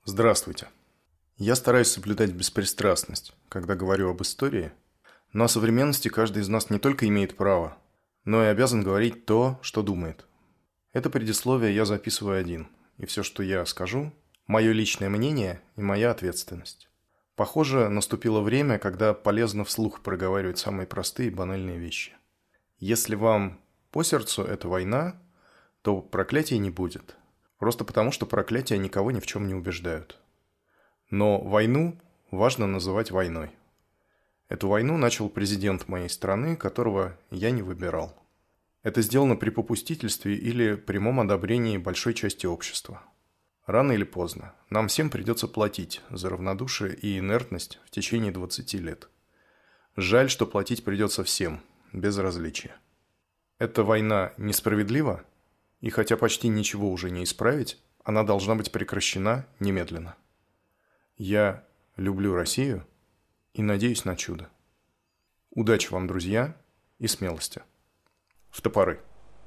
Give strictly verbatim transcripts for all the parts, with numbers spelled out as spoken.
Здравствуйте. Я стараюсь соблюдать беспристрастность, когда говорю об истории, но о современности каждый из нас не только имеет право, но и обязан говорить то, что думает. Это предисловие я записываю один, и все, что я скажу, мое личное мнение и моя ответственность. Похоже, наступило время, когда полезно вслух проговаривать самые простые и банальные вещи. Если вам по сердцу эта война, то проклятий не будет. Просто потому, что проклятия никого ни в чем не убеждают. Но войну важно называть войной. Эту войну начал президент моей страны, которого я не выбирал. Это сделано при попустительстве или прямом одобрении большой части общества. Рано или поздно нам всем придется платить за равнодушие и инертность в течение двадцати лет. Жаль, что платить придется всем, без различия. Эта война несправедлива, и хотя почти ничего уже не исправить, она должна быть прекращена немедленно. Я люблю Россию и надеюсь на чудо. Удачи вам, друзья, и смелости. В топоры.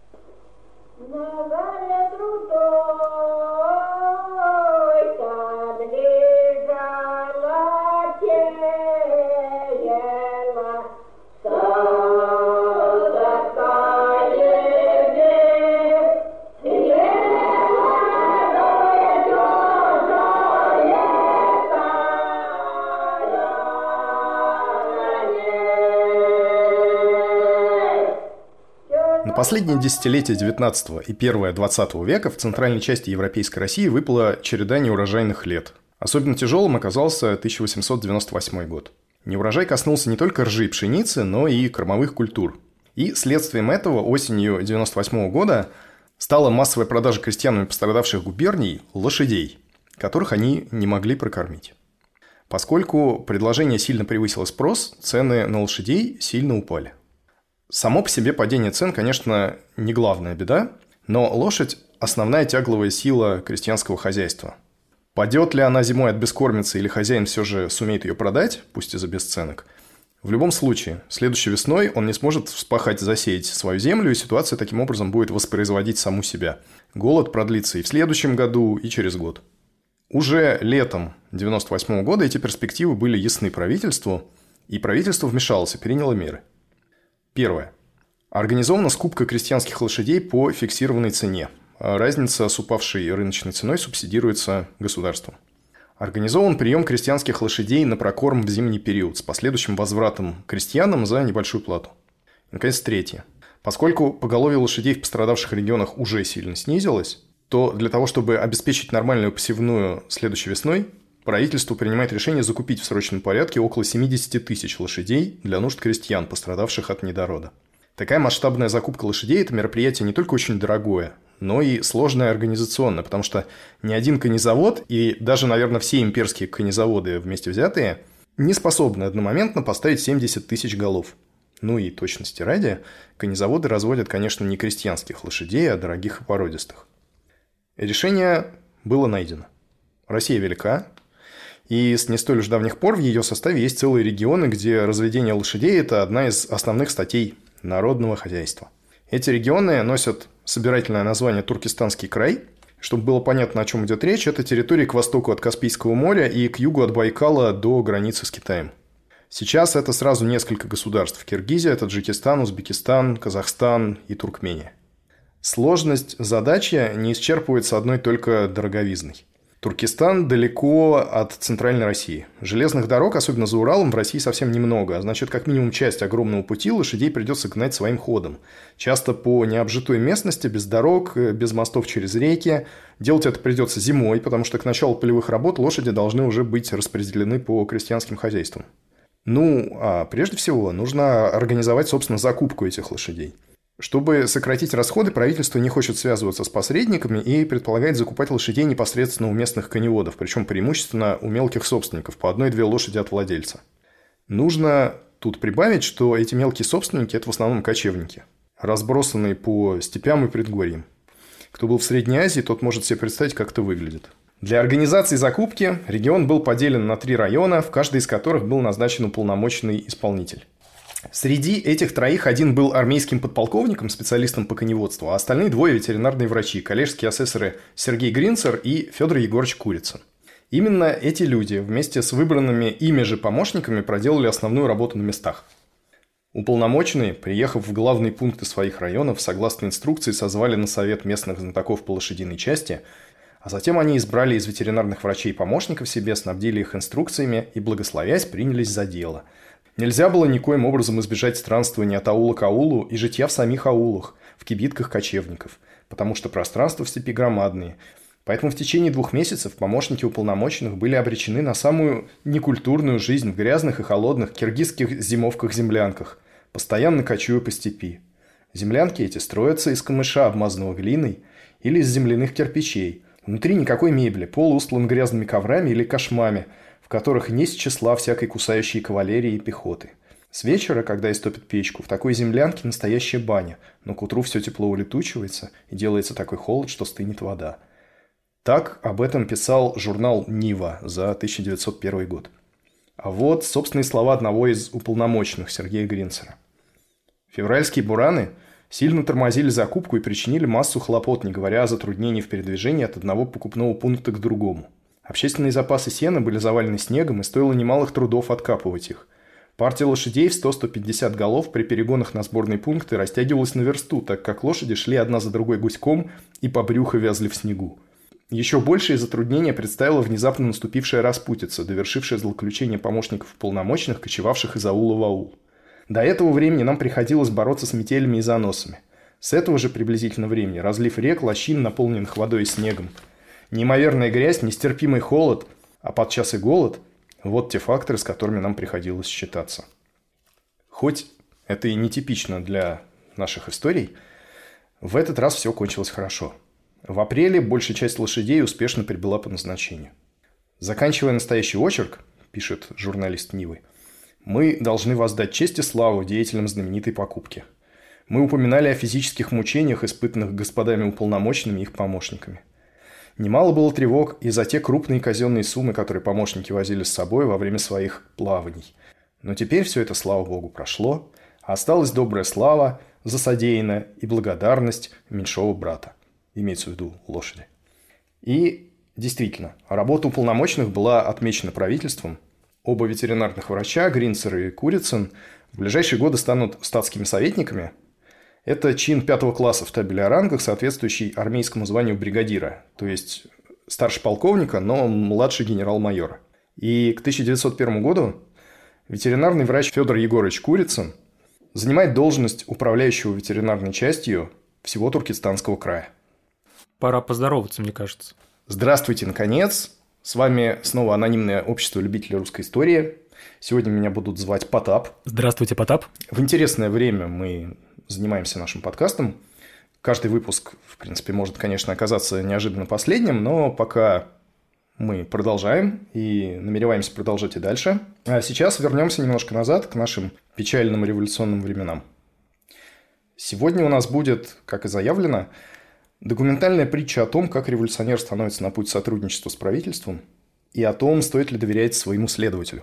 Последние десятилетия девятнадцатого и первое двадцатого века в центральной части европейской России выпала череда неурожайных лет. Особенно тяжелым оказался тысяча восемьсот девяносто восьмой год. Неурожай коснулся не только ржи и пшеницы, но и кормовых культур. И следствием этого осенью девяносто восьмого года стала массовая продажа крестьянами пострадавших губерний лошадей, которых они не могли прокормить. Поскольку предложение сильно превысило спрос, цены на лошадей сильно упали. Само по себе падение цен, конечно, не главная беда, но лошадь – основная тягловая сила крестьянского хозяйства. Падет ли она зимой от бескормицы или хозяин все же сумеет ее продать, пусть и за бесценок, в любом случае, следующей весной он не сможет вспахать, засеять свою землю, и ситуация таким образом будет воспроизводить саму себя. Голод продлится и в следующем году, и через год. Уже летом девяносто восьмого года эти перспективы были ясны правительству, и правительство вмешалось и приняло меры. Первое. Организована скупка крестьянских лошадей по фиксированной цене. Разница с упавшей рыночной ценой субсидируется государством. Организован прием крестьянских лошадей на прокорм в зимний период с последующим возвратом крестьянам за небольшую плату. И, наконец, третье. Поскольку поголовье лошадей в пострадавших регионах уже сильно снизилось, то для того, чтобы обеспечить нормальную посевную следующей весной, правительство принимает решение закупить в срочном порядке около семьдесят тысяч лошадей для нужд крестьян, пострадавших от недорода. Такая масштабная закупка лошадей – это мероприятие не только очень дорогое, но и сложное организационно, потому что ни один конезавод и даже, наверное, все имперские конезаводы вместе взятые не способны одномоментно поставить семьдесят тысяч голов. Ну и точности ради, конезаводы разводят, конечно, не крестьянских лошадей, а дорогих и породистых. Решение было найдено. Россия велика. И с не столь уж давних пор в ее составе есть целые регионы, где разведение лошадей – это одна из основных статей народного хозяйства. Эти регионы носят собирательное название Туркестанский край. Чтобы было понятно, о чем идет речь, это территории к востоку от Каспийского моря и к югу от Байкала до границы с Китаем. Сейчас это сразу несколько государств – Киргизия, Таджикистан, Узбекистан, Казахстан и Туркмения. Сложность задачи не исчерпывается одной только дороговизной. Туркестан далеко от центральной России. Железных дорог, особенно за Уралом, в России совсем немного. А значит, как минимум часть огромного пути лошадей придется гнать своим ходом. Часто по необжитой местности, без дорог, без мостов через реки. Делать это придется зимой, потому что к началу полевых работ лошади должны уже быть распределены по крестьянским хозяйствам. Ну, а прежде всего, нужно организовать, собственно, закупку этих лошадей. Чтобы сократить расходы, правительство не хочет связываться с посредниками и предполагает закупать лошадей непосредственно у местных коневодов, причем преимущественно у мелких собственников, по одной-две лошади от владельца. Нужно тут прибавить, что эти мелкие собственники – это в основном кочевники, разбросанные по степям и предгорьям. Кто был в Средней Азии, тот может себе представить, как это выглядит. Для организации закупки регион был поделен на три района, в каждый из которых был назначен уполномоченный исполнитель. Среди этих троих один был армейским подполковником, специалистом по коневодству, а остальные двое ветеринарные врачи, коллежские асессоры Сергей Гринцер и Федор Егорович Курицын. Именно эти люди вместе с выбранными ими же помощниками проделали основную работу на местах. Уполномоченные, приехав в главные пункты своих районов, согласно инструкции созвали на совет местных знатоков по лошадиной части, а затем они избрали из ветеринарных врачей помощников себе, снабдили их инструкциями и, благословясь, принялись за дело. Нельзя было никоим образом избежать странствования от аула к аулу и житья в самих аулах, в кибитках кочевников, потому что пространства в степи громадные. Поэтому в течение двух месяцев помощники уполномоченных были обречены на самую некультурную жизнь в грязных и холодных киргизских зимовках-землянках, постоянно кочуя по степи. Землянки эти строятся из камыша, обмазанного глиной, или из земляных кирпичей. Внутри никакой мебели, пол устлан грязными коврами или кошмами, в которых не с числа всякой кусающей кавалерии и пехоты. С вечера, когда истопят печку, в такой землянке настоящая баня, но к утру все тепло улетучивается и делается такой холод, что стынет вода. Так об этом писал журнал «Нива» за тысяча девятьсот первый год. А вот собственные слова одного из уполномоченных, Сергея Гринцера. Февральские бураны сильно тормозили закупку и причинили массу хлопот, не говоря о затруднении в передвижении от одного покупного пункта к другому. Общественные запасы сена были завалены снегом, и стоило немалых трудов откапывать их. Партия лошадей в сто - сто пятьдесят голов при перегонах на сборные пункты растягивалась на версту, так как лошади шли одна за другой гуськом и по брюху вязли в снегу. Еще большее затруднение представила внезапно наступившая распутица, довершившая злоключение помощников уполномоченных, кочевавших из аула в аул. До этого времени нам приходилось бороться с метелями и заносами. С этого же приблизительно времени разлив рек, лощин, наполненных водой и снегом, неимоверная грязь, нестерпимый холод, а подчас и голод – вот те факторы, с которыми нам приходилось считаться. Хоть это и нетипично для наших историй, в этот раз все кончилось хорошо. В апреле большая часть лошадей успешно прибыла по назначению. Заканчивая настоящий очерк, пишет журналист Нивы, мы должны воздать честь и славу деятелям знаменитой покупки. Мы упоминали о физических мучениях, испытанных господами уполномоченными и их помощниками. Немало было тревог и за те крупные казенные суммы, которые помощники возили с собой во время своих плаваний. Но теперь все это, слава богу, прошло, а осталась добрая слава за содеянное и благодарность меньшого брата. Имеется в виду лошади. И действительно, работа уполномоченных была отмечена правительством. Оба ветеринарных врача, Гринцер и Курицын, в ближайшие годы станут статскими советниками. Это чин пятого класса в табеле о рангах, соответствующий армейскому званию бригадира, то есть старше полковника, но младше генерал-майора. И к тысяча девятьсот первому году ветеринарный врач Федор Егорович Курицын занимает должность управляющего ветеринарной частью всего Туркестанского края. Пора поздороваться, мне кажется. Здравствуйте, наконец. С вами снова анонимное общество любителей русской истории. Сегодня меня будут звать Потап. Здравствуйте, Потап. В интересное время мы занимаемся нашим подкастом. Каждый выпуск, в принципе, может, конечно, оказаться неожиданно последним, но пока мы продолжаем и намереваемся продолжать и дальше. А сейчас вернемся немножко назад к нашим печальным революционным временам. Сегодня у нас будет, как и заявлено, документальная притча о том, как революционер становится на путь сотрудничества с правительством и о том, стоит ли доверять своему следователю.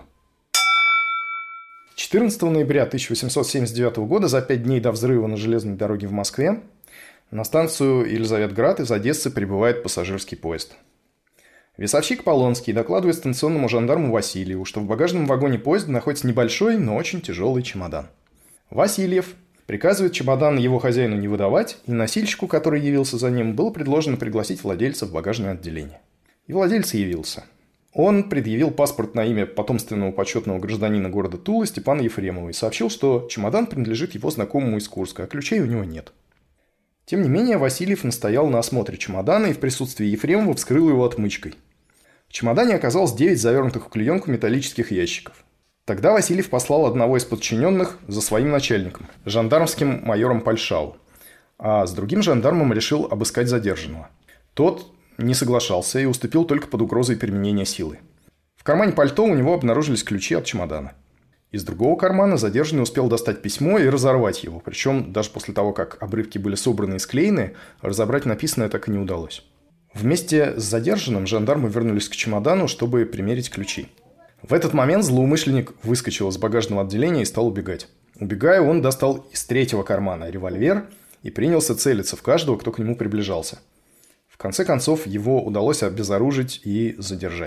четырнадцатого ноября тысяча восемьсот семьдесят девятого года, за пять дней до взрыва на железной дороге в Москве, на станцию Елизаветград из Одессы прибывает пассажирский поезд. Весовщик Полонский докладывает станционному жандарму Васильеву, что в багажном вагоне поезда находится небольшой, но очень тяжелый чемодан. Васильев приказывает чемодан его хозяину не выдавать, и носильщику, который явился за ним, было предложено пригласить владельца в багажное отделение. И владелец явился. Он предъявил паспорт на имя потомственного почетного гражданина города Тулы Степана Ефремова и сообщил, что чемодан принадлежит его знакомому из Курска, а ключей у него нет. Тем не менее, Васильев настоял на осмотре чемодана и в присутствии Ефремова вскрыл его отмычкой. В чемодане оказалось девять завернутых в клеенку металлических ящиков. Тогда Васильев послал одного из подчиненных за своим начальником, жандармским майором Пальшау, а с другим жандармом решил обыскать задержанного. Тот не соглашался и уступил только под угрозой применения силы. В кармане пальто у него обнаружились ключи от чемодана. Из другого кармана задержанный успел достать письмо и разорвать его, причем даже после того, как обрывки были собраны и склеены, разобрать написанное так и не удалось. Вместе с задержанным жандармы вернулись к чемодану, чтобы примерить ключи. В этот момент злоумышленник выскочил из багажного отделения и стал убегать. Убегая, он достал из третьего кармана револьвер и принялся целиться в каждого, кто к нему приближался. В конце концов, его удалось обезоружить и задержать.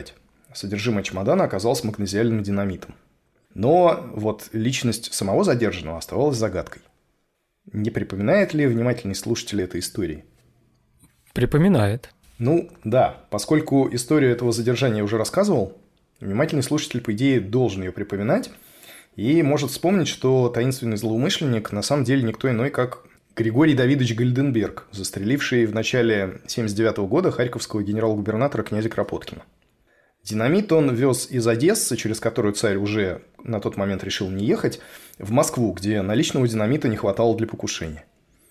Содержимое чемодана оказалось магнезиальным динамитом. Но вот личность самого задержанного оставалась загадкой. Не припоминает ли внимательный слушатель этой истории? Припоминает. Ну, да. Поскольку историю этого задержания я уже рассказывал, внимательный слушатель, по идее, должен ее припоминать и может вспомнить, что таинственный злоумышленник на самом деле никто иной, как Григорий Давидович Гальденберг, застреливший в начале семьдесят девятого года харьковского генерал-губернатора князя Кропоткина. Динамит он вез из Одессы, через которую царь уже на тот момент решил не ехать, в Москву, где наличного динамита не хватало для покушения.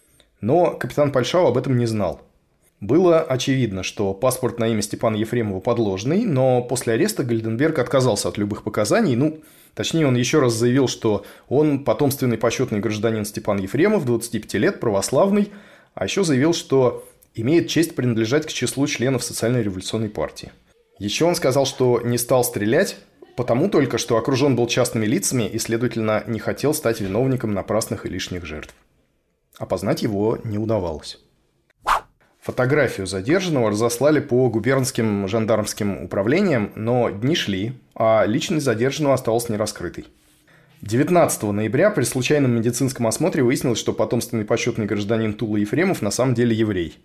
Но капитан Польшау об этом не знал. Было очевидно, что паспорт на имя Степана Ефремова подложный, но после ареста Гальденберг отказался от любых показаний. Ну, точнее, он еще раз заявил, что он потомственный почетный гражданин Степан Ефремов, двадцати пяти лет, православный, а еще заявил, что имеет честь принадлежать к числу членов социально-революционной партии. Еще он сказал, что не стал стрелять, потому только, что окружен был частными лицами и, следовательно, не хотел стать виновником напрасных и лишних жертв. Опознать его не удавалось. Фотографию задержанного разослали по губернским жандармским управлениям, но дни шли, а личность задержанного осталась нераскрытой. девятнадцатого ноября при случайном медицинском осмотре выяснилось, что потомственный почетный гражданин Тула Ефремов на самом деле еврей.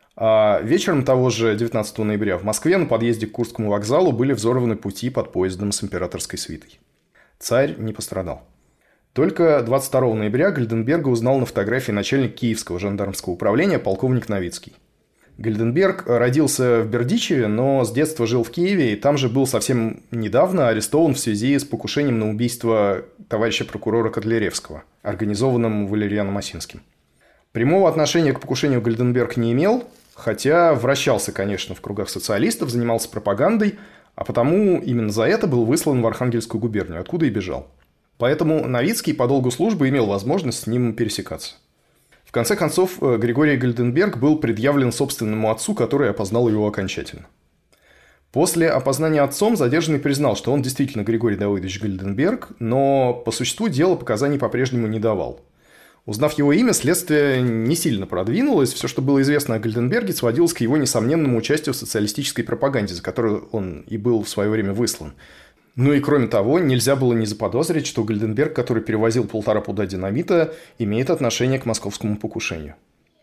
А вечером того же девятнадцатого ноября в Москве на подъезде к Курскому вокзалу были взорваны пути под поездом с императорской свитой. Царь не пострадал. Только двадцать второго ноября Гальденберга узнал на фотографии начальник Киевского жандармского управления полковник Новицкий. Гальденберг родился в Бердичеве, но с детства жил в Киеве и там же был совсем недавно арестован в связи с покушением на убийство товарища прокурора Котляревского, организованным Валерианом Осинским. Прямого отношения к покушению Гальденберг не имел, хотя вращался, конечно, в кругах социалистов, занимался пропагандой, а потому именно за это был выслан в Архангельскую губернию, откуда и бежал. Поэтому Новицкий по долгу службы имел возможность с ним пересекаться. В конце концов, Григорий Гальденберг был предъявлен собственному отцу, который опознал его окончательно. После опознания отцом задержанный признал, что он действительно Григорий Давыдович Гальденберг, но по существу дела показаний по-прежнему не давал. Узнав его имя, следствие не сильно продвинулось. Все, что было известно о Гальденберге, сводилось к его несомненному участию в социалистической пропаганде, за которую он и был в свое время выслан. Ну и кроме того, нельзя было не заподозрить, что Гальденберг, который перевозил полтора пуда динамита, имеет отношение к московскому покушению.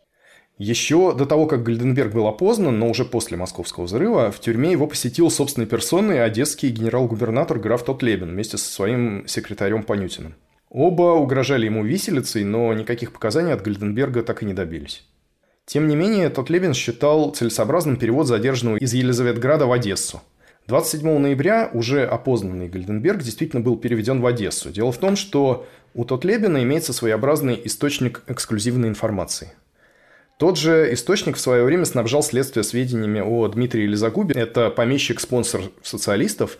Еще до того, как Гальденберг был опознан, но уже после московского взрыва, в тюрьме его посетил собственной персоной одесский генерал-губернатор граф Тотлебен вместе со своим секретарем Панютиным. Оба угрожали ему виселицей, но никаких показаний от Гальденберга так и не добились. Тем не менее, Тотлебен считал целесообразным перевод задержанного из Елизаветграда в Одессу. двадцать седьмого ноября уже опознанный Гальденберг действительно был переведен в Одессу. Дело в том, что у Тотлебена имеется своеобразный источник эксклюзивной информации. Тот же источник в свое время снабжал следствие сведениями о Дмитрии Лизагубе. Это помещик-спонсор социалистов,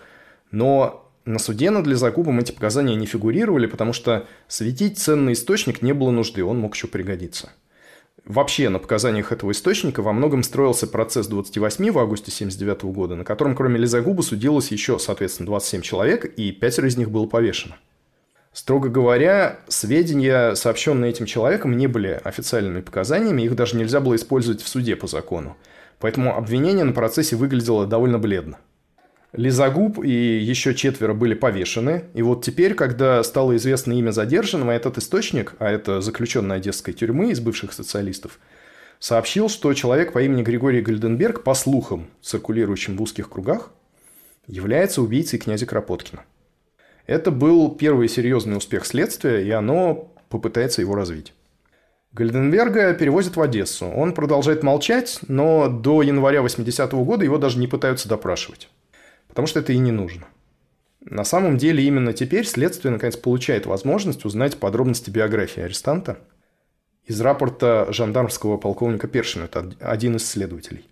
но на суде над Лизагубом эти показания не фигурировали, потому что светить ценный источник не было нужды, он мог еще пригодиться. Вообще, на показаниях этого источника во многом строился процесс двадцати восьми в августе семьдесят девятого года, на котором кроме Лизагуба судилось еще, соответственно, двадцать семь человек, и пятеро из них было повешено. Строго говоря, сведения, сообщенные этим человеком, не были официальными показаниями, их даже нельзя было использовать в суде по закону. Поэтому обвинение на процессе выглядело довольно бледно. Лизагуб и еще четверо были повешены, и вот теперь, когда стало известно имя задержанного, этот источник, а это заключенный одесской тюрьмы из бывших социалистов, сообщил, что человек по имени Григорий Гальденберг, по слухам, циркулирующим в узких кругах, является убийцей князя Кропоткина. Это был первый серьезный успех следствия, и оно попытается его развить. Гальденберга перевозят в Одессу. Он продолжает молчать, но до января восьмидесятого года его даже не пытаются допрашивать. Потому что это и не нужно. На самом деле, именно теперь следствие наконец получает возможность узнать подробности биографии арестанта из рапорта жандармского полковника Першина. Это один из следователей.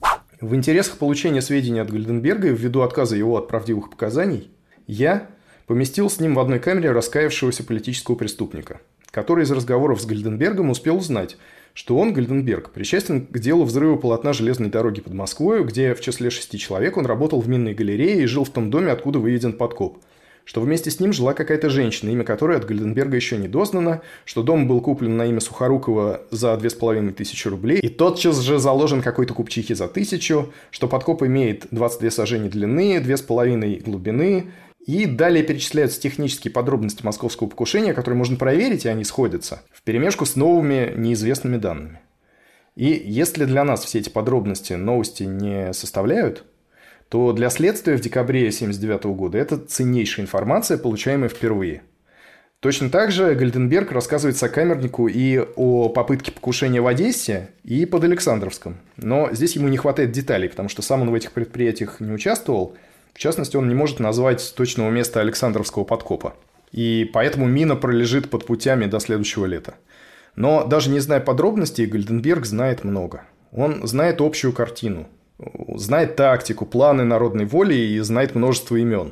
В интересах получения сведений от Гальденберга и ввиду отказа его от правдивых показаний, я поместил с ним в одной камере раскаявшегося политического преступника, который из разговоров с Гальденбергом успел узнать, что он, Гальденберг, причастен к делу взрыва полотна железной дороги под Москвой, где в числе шести человек он работал в минной галерее и жил в том доме, откуда выведен подкоп, что вместе с ним жила какая-то женщина, имя которой от Гальденберга еще не дознано, что дом был куплен на имя Сухорукова за две с половиной тысячи рублей, и тотчас же заложен какой-то купчихе за тысячу, что подкоп имеет двадцать две сажени длины, две с половиной глубины, и далее перечисляются технические подробности московского покушения, которые можно проверить, и они сходятся, вперемешку с новыми неизвестными данными. И если для нас все эти подробности новости не составляют, то для следствия в декабре тысяча девятьсот семьдесят девятого года это ценнейшая информация, получаемая впервые. Точно так же Гальденберг рассказывает сокамернику и о попытке покушения в Одессе, и под Александровском. Но здесь ему не хватает деталей, потому что сам он в этих предприятиях не участвовал. В частности, он не может назвать точного места Александровского подкопа. И поэтому мина пролежит под путями до следующего лета. Но даже не зная подробностей, Гальденберг знает много. Он знает общую картину. Знает тактику, планы народной воли и знает множество имен.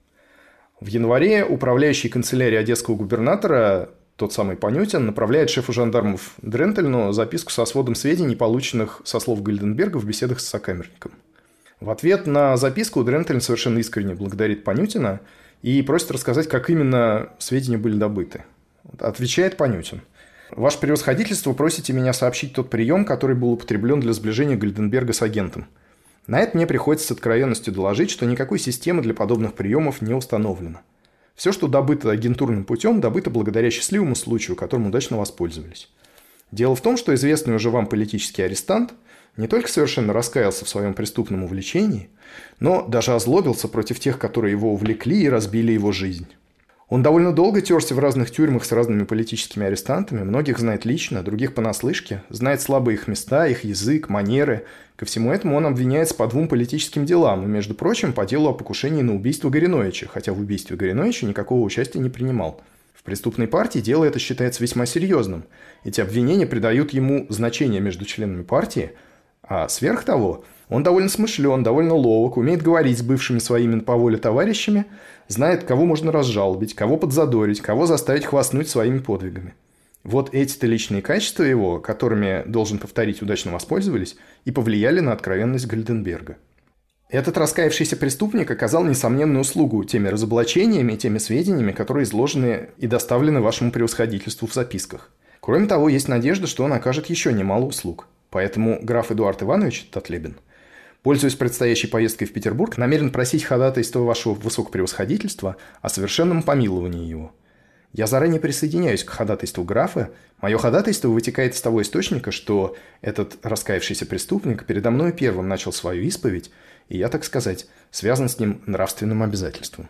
В январе управляющий канцелярией одесского губернатора, тот самый Панютин, направляет шефу жандармов Дрентельну записку со сводом сведений, полученных со слов Гальденберга в беседах с сокамерником. В ответ на записку Дрентельн совершенно искренне благодарит Панютина и просит рассказать, как именно сведения были добыты. Отвечает Панютин: «Ваше превосходительство, просите меня сообщить тот прием, который был употреблен для сближения Гальденберга с агентом. На это мне приходится с откровенностью доложить, что никакой системы для подобных приемов не установлено. Все, что добыто агентурным путем, добыто благодаря счастливому случаю, которым удачно воспользовались. Дело в том, что известный уже вам политический арестант не только совершенно раскаялся в своем преступном увлечении, но даже озлобился против тех, которые его увлекли и разбили его жизнь. Он довольно долго терся в разных тюрьмах с разными политическими арестантами, многих знает лично, других понаслышке, знает слабые их места, их язык, манеры. Ко всему этому он обвиняется по двум политическим делам, и, между прочим, по делу о покушении на убийство Гориновича, хотя в убийстве Гориновича никакого участия не принимал. В преступной партии дело это считается весьма серьезным. Эти обвинения придают ему значение между членами партии, а сверх того, он довольно смышлен, довольно ловок, умеет говорить с бывшими своими по воле товарищами, знает, кого можно разжалобить, кого подзадорить, кого заставить хвастнуть своими подвигами. Вот эти-то личные качества его, которыми, должен повторить, удачно воспользовались и повлияли на откровенность Гальденберга. Этот раскаявшийся преступник оказал несомненную услугу теми разоблачениями и теми сведениями, которые изложены и доставлены вашему превосходительству в записках. Кроме того, есть надежда, что он окажет еще немало услуг. Поэтому граф Эдуард Иванович Татлебин, пользуясь предстоящей поездкой в Петербург, намерен просить ходатайство вашего высокопревосходительства о совершенном помиловании его. Я заранее присоединяюсь к ходатайству графа. Мое ходатайство вытекает из того источника, что этот раскаявшийся преступник передо мной первым начал свою исповедь, и я, так сказать, связан с ним нравственным обязательством».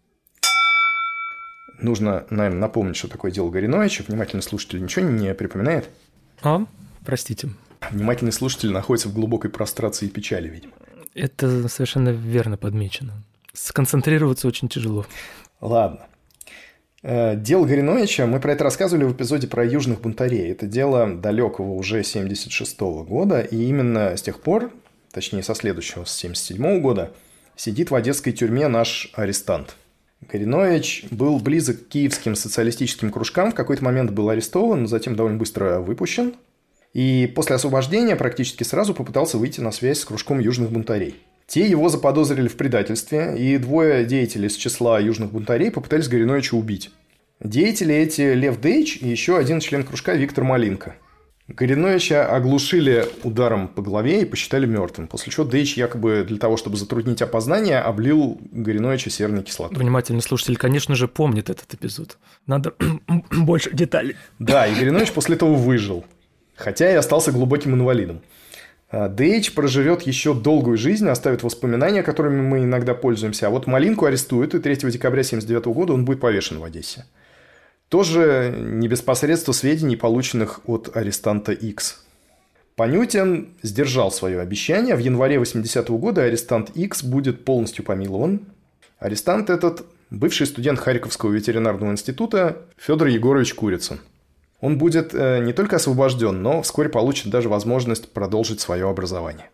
Нужно, наверное, напомнить, что такое дело Гориновича. Внимательный слушатель ничего не припоминает? А, простите. Внимательный слушатель находится в глубокой прострации и печали, видимо. Это совершенно верно подмечено. Сконцентрироваться очень тяжело. Ладно. Дело Гориновича, мы про это рассказывали в эпизоде про южных бунтарей. Это дело далекого уже семьдесят шестого года, и именно с тех пор, точнее со следующего, с семьдесят седьмого года, сидит в одесской тюрьме наш арестант. Горинович был близок к киевским социалистическим кружкам, в какой-то момент был арестован, затем довольно быстро выпущен. И после освобождения практически сразу попытался выйти на связь с кружком южных бунтарей. Те его заподозрили в предательстве, и двое деятелей из числа южных бунтарей попытались Гориновича убить. Деятели эти Лев Дейч и еще один член кружка Виктор Малинко. Гориновича оглушили ударом по голове и посчитали мертвым, после чего Дейч якобы для того, чтобы затруднить опознание, облил Гориновича серной кислотой. Внимательный слушатель, конечно же, помнит этот эпизод. Надо больше деталей. Да, и Горинович после этого выжил, хотя и остался глубоким инвалидом. Дейч проживет еще долгую жизнь, оставит воспоминания, которыми мы иногда пользуемся. А вот Малинку арестуют, и третьего декабря тысяча девятьсот семьдесят девятого года он будет повешен в Одессе. Тоже не без посредства сведений, полученных от арестанта Икс. Панютин сдержал свое обещание. В январе восьмидесятого года арестант Икс будет полностью помилован. Арестант этот – бывший студент Харьковского ветеринарного института Федор Егорович Курицын. Он будет не только освобожден, но вскоре получит даже возможность продолжить свое образование.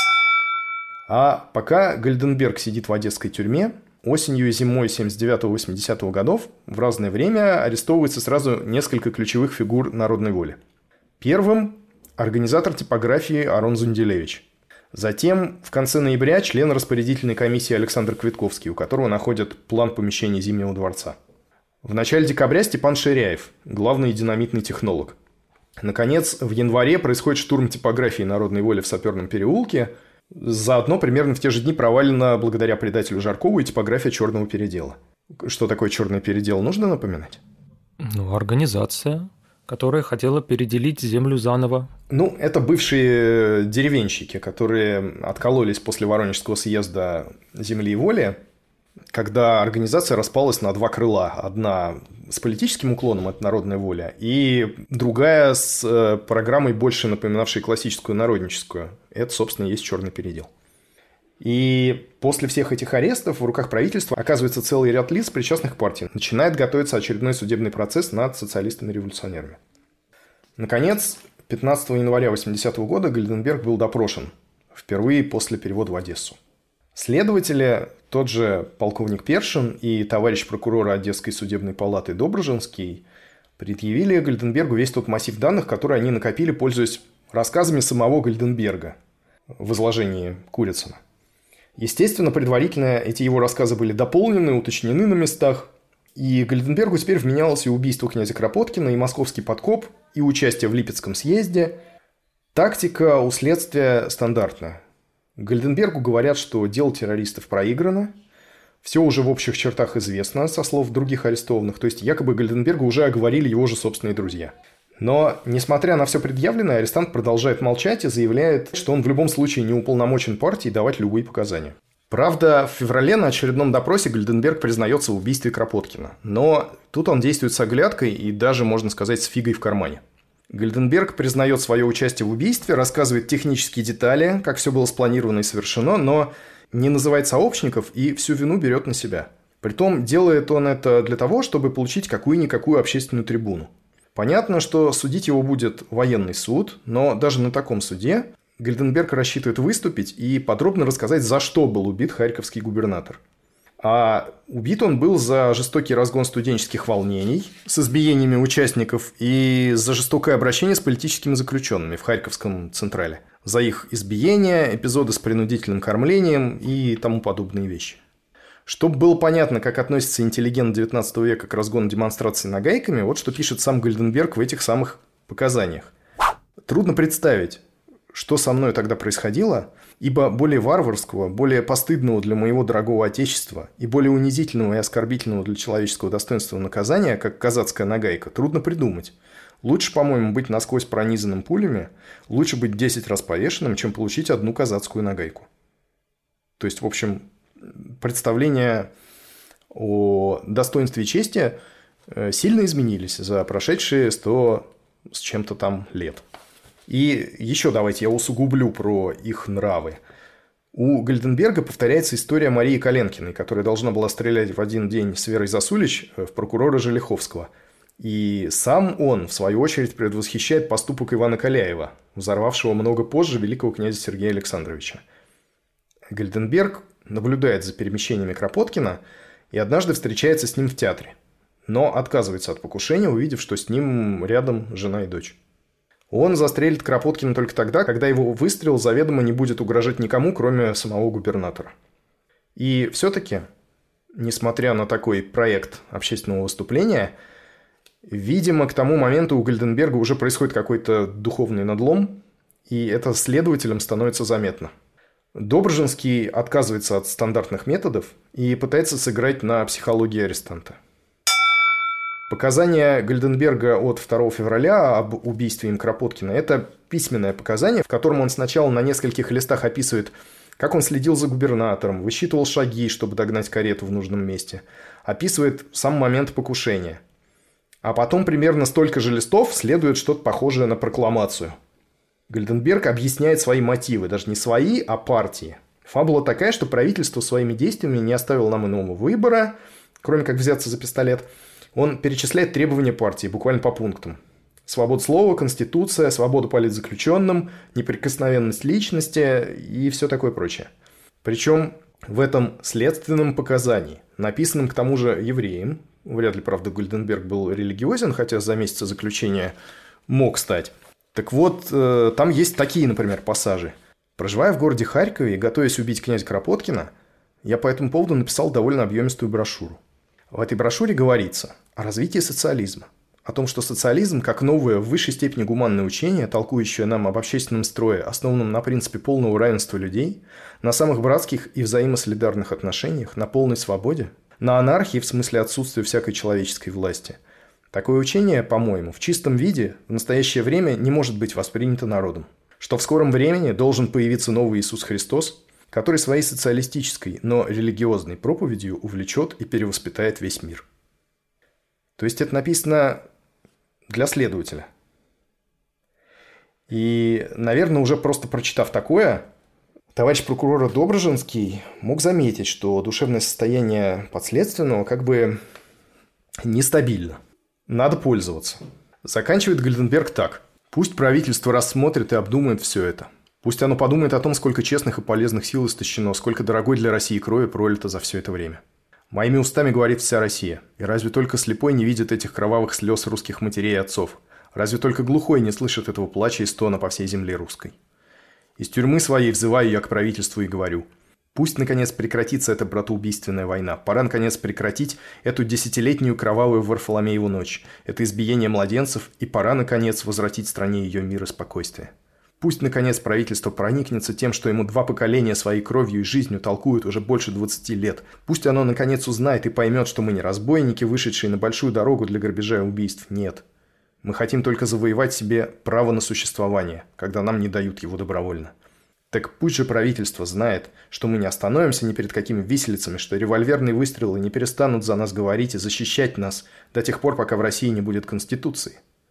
А пока Гальденберг сидит в одесской тюрьме, осенью и зимой семьдесят девятого — восьмидесятого годов в разное время арестовывается сразу несколько ключевых фигур народной воли. Первым – организатор типографии Арон Зунделевич. Затем, в конце ноября, член распорядительной комиссии Александр Квитковский, у которого находят план помещения Зимнего дворца. В начале декабря Степан Ширяев, главный динамитный технолог. Наконец, в январе происходит штурм типографии «Народной воли» в Саперном переулке. Заодно примерно в те же дни провалена, благодаря предателю Жаркову, и типография «Черного передела». Что такое «Черный передел», нужно напоминать? Ну, организация, которая хотела переделить землю заново. Ну, это бывшие деревенщики, которые откололись после Воронежского съезда «Земли и воли», когда организация распалась на два крыла. Одна с политическим уклоном, это «Народная воля», и другая с программой, больше напоминавшей классическую народническую. Это, собственно, и есть «Черный передел». И после всех этих арестов в руках правительства оказывается целый ряд лиц, причастных к партии. Начинает готовиться очередной судебный процесс над социалистами-революционерами. Наконец, пятнадцатого января восьмидесятого года Гольденберг был допрошен. Впервые после перевода в Одессу. Следователи, тот же полковник Першин и товарищ прокурора Одесской судебной палаты Доброжинский, предъявили Гольденбергу весь тот массив данных, который они накопили, пользуясь рассказами самого Гольденберга в изложении Курицына. Естественно, предварительно эти его рассказы были дополнены, уточнены на местах, и Гольденбергу теперь вменялось и убийство князя Кропоткина, и московский подкоп, и участие в Липецком съезде. Тактика у следствия стандартная. Гольденбергу говорят, что дело террористов проиграно, все уже в общих чертах известно со слов других арестованных, то есть якобы Гольденбергу уже оговорили его же собственные друзья. Но, несмотря на все предъявленное, арестант продолжает молчать и заявляет, что он в любом случае не уполномочен партии давать любые показания. Правда, в феврале на очередном допросе Гольденберг признается в убийстве Кропоткина. Но тут он действует с оглядкой и даже, можно сказать, с фигой в кармане. Гольденберг признает свое участие в убийстве, рассказывает технические детали, как все было спланировано и совершено, но не называет сообщников и всю вину берет на себя. Притом делает он это для того, чтобы получить какую-никакую общественную трибуну. Понятно, что судить его будет военный суд, но даже на таком суде Гольденберг рассчитывает выступить и подробно рассказать, за что был убит харьковский губернатор. А убит он был за жестокий разгон студенческих волнений с избиениями участников и за жестокое обращение с политическими заключенными в Харьковском Централе. За их избиения, эпизоды с принудительным кормлением и тому подобные вещи. Чтобы было понятно, как относится интеллигент девятнадцатого века к разгону демонстраций нагайками, вот что пишет сам Гольденберг в этих самых показаниях. Трудно представить, что со мной тогда происходило, ибо более варварского, более постыдного для моего дорогого отечества и более унизительного и оскорбительного для человеческого достоинства наказания, как казацкая нагайка, трудно придумать. Лучше, по-моему, быть насквозь пронизанным пулями, лучше быть десять раз повешенным, чем получить одну казацкую нагайку. То есть, в общем, представления о достоинстве и чести сильно изменились за прошедшие сто с чем-то там лет. И еще давайте я усугублю про их нравы. У Гольденберга повторяется история Марии Коленкиной, которая должна была стрелять в один день с Верой Засулич в прокурора Желиховского. И сам он, в свою очередь, предвосхищает поступок Ивана Каляева, взорвавшего много позже великого князя Сергея Александровича. Гольденберг наблюдает за перемещениями Кропоткина и однажды встречается с ним в театре, но отказывается от покушения, увидев, что с ним рядом жена и дочь. Он застрелит Кропоткина только тогда, когда его выстрел заведомо не будет угрожать никому, кроме самого губернатора. И все-таки, несмотря на такой проект общественного выступления, видимо, к тому моменту у Гольденберга уже происходит какой-то духовный надлом, и это следователям становится заметно. Доброжинский отказывается от стандартных методов и пытается сыграть на психологии арестанта. Показания Гольденберга от второго февраля об убийстве им Кропоткина – это письменное показание, в котором он сначала на нескольких листах описывает, как он следил за губернатором, высчитывал шаги, чтобы догнать карету в нужном месте, описывает сам момент покушения. А потом примерно столько же листов следует что-то похожее на прокламацию. Гольденберг объясняет свои мотивы, даже не свои, а партии. Фабула такая, что правительство своими действиями не оставило нам иного выбора, кроме как взяться за пистолет. Он перечисляет требования партии буквально по пунктам. Свобода слова, конституция, свобода политзаключенным, неприкосновенность личности и все такое прочее. Причем в этом следственном показании, написанном к тому же евреем, вряд ли, правда, Гольденберг был религиозен, хотя за месяц заключения мог стать. Так вот, там есть такие, например, пассажи. Проживая в городе Харькове и готовясь убить князя Кропоткина, я по этому поводу написал довольно объемистую брошюру. В этой брошюре говорится о развитии социализма, о том, что социализм, как новое в высшей степени гуманное учение, толкующее нам об общественном строе, основанном на принципе полного равенства людей, на самых братских и взаимосолидарных отношениях, на полной свободе, на анархии в смысле отсутствия всякой человеческой власти. Такое учение, по-моему, в чистом виде в настоящее время не может быть воспринято народом. Что в скором времени должен появиться новый Иисус Христос, который своей социалистической, но религиозной проповедью увлечет и перевоспитает весь мир. То есть это написано для следователя. И, наверное, уже просто прочитав такое, товарищ прокурор Доброжинский мог заметить, что душевное состояние подследственного как бы нестабильно. Надо пользоваться. Заканчивает Гальденберг так. Пусть правительство рассмотрит и обдумает все это. Пусть оно подумает о том, сколько честных и полезных сил истощено, сколько дорогой для России крови пролито за все это время. Моими устами говорит вся Россия. И разве только слепой не видит этих кровавых слез русских матерей и отцов? Разве только глухой не слышит этого плача и стона по всей земле русской? Из тюрьмы своей взываю я к правительству и говорю: пусть, наконец, прекратится эта братоубийственная война. Пора, наконец, прекратить эту десятилетнюю кровавую Варфоломееву ночь, это избиение младенцев, и пора, наконец, возвратить стране ее мир и спокойствие. Пусть, наконец, правительство проникнется тем, что ему два поколения своей кровью и жизнью толкуют уже больше двадцати лет. Пусть оно, наконец, узнает и поймет, что мы не разбойники, вышедшие на большую дорогу для грабежа и убийств. Нет. Мы хотим только завоевать себе право на существование, когда нам не дают его добровольно. Так пусть же правительство знает, что мы не остановимся ни перед какими виселицами, что револьверные выстрелы не перестанут за нас говорить и защищать нас до тех пор, пока в России не будет Конституции.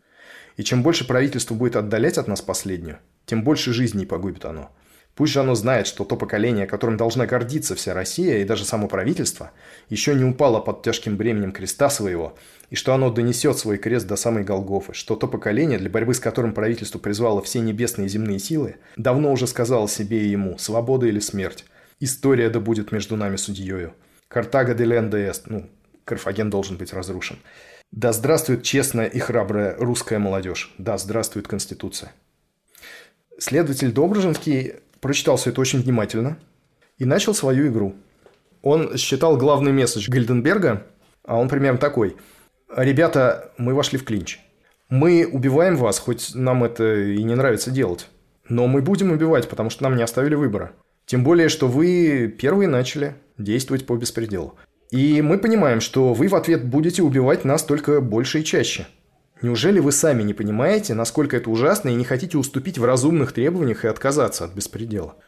И чем больше правительство будет отдалять от нас последнюю, тем больше жизней погубит оно. Пусть же оно знает, что то поколение, которым должна гордиться вся Россия и даже само правительство, еще не упало под тяжким бременем креста своего, и что оно донесет свой крест до самой Голгофы, что то поколение, для борьбы с которым правительство призвало все небесные и земные силы, давно уже сказало себе и ему: свобода или смерть. История да будет между нами судьею. Картаго деленде эст, ну, Карфаген должен быть разрушен. Да здравствует честная и храбрая русская молодежь. Да здравствует Конституция. Следователь Доброжинский прочитал все это очень внимательно и начал свою игру. Он считал главный месседж Гальденберга, а он примерно такой: ребята, мы вошли в клинч. Мы убиваем вас, хоть нам это и не нравится делать. Но мы будем убивать, потому что нам не оставили выбора. Тем более, что вы первые начали действовать по беспределу. И мы понимаем, что вы в ответ будете убивать нас только больше и чаще. Неужели вы сами не понимаете, насколько это ужасно, и не хотите уступить в разумных требованиях и отказаться от беспредела?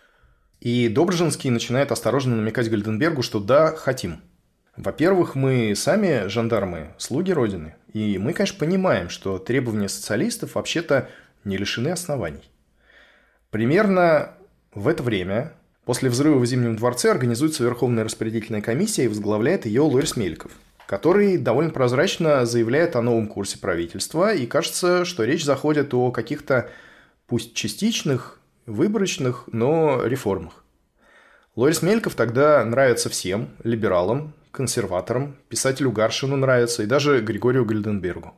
И Доброжинский начинает осторожно намекать Гальденбергу, что да, хотим. Во-первых, мы сами жандармы, слуги Родины, и мы, конечно, понимаем, что требования социалистов вообще-то не лишены оснований. Примерно в это время, после взрыва в Зимнем дворце, организуется Верховная распорядительная комиссия и возглавляет ее Лорис Меликов, который довольно прозрачно заявляет о новом курсе правительства, и кажется, что речь заходит о каких-то, пусть частичных, выборочных, но реформах. Лорис Меликов тогда нравится всем, либералам, консерваторам, писателю Гаршину нравится и даже Григорию Гальденбергу.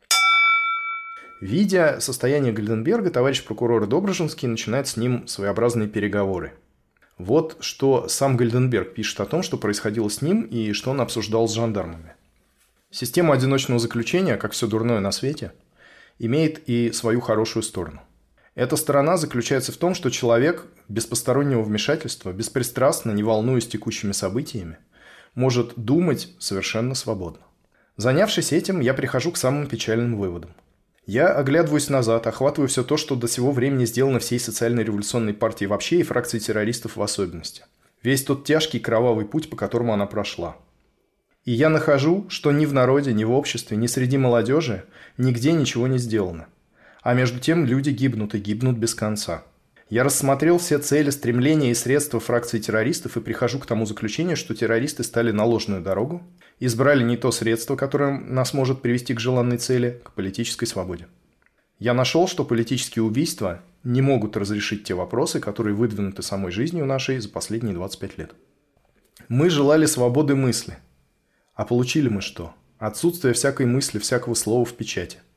Видя состояние Гальденберга, товарищ прокурор Доброжинский начинает с ним своеобразные переговоры. Вот что сам Гальденберг пишет о том, что происходило с ним и что он обсуждал с жандармами. Система одиночного заключения, как все дурное на свете, имеет и свою хорошую сторону. Эта сторона заключается в том, что человек без постороннего вмешательства, беспристрастно, не волнуясь текущими событиями, может думать совершенно свободно. Занявшись этим, я прихожу к самым печальным выводам. Я оглядываюсь назад, охватываю все то, что до сего времени сделано всей социально-революционной партией вообще и фракцией террористов в особенности. Весь тот тяжкий кровавый путь, по которому она прошла. И я нахожу, что ни в народе, ни в обществе, ни среди молодежи нигде ничего не сделано. А между тем люди гибнут и гибнут без конца. Я рассмотрел все цели, стремления и средства фракции террористов и прихожу к тому заключению, что террористы стали на ложную дорогу, избрали не то средство, которое нас может привести к желанной цели, к политической свободе. Я нашел, что политические убийства не могут разрешить те вопросы, которые выдвинуты самой жизнью нашей за последние двадцать пять лет. Мы желали свободы мысли. А получили мы что? Отсутствие всякой мысли, всякого слова в печати.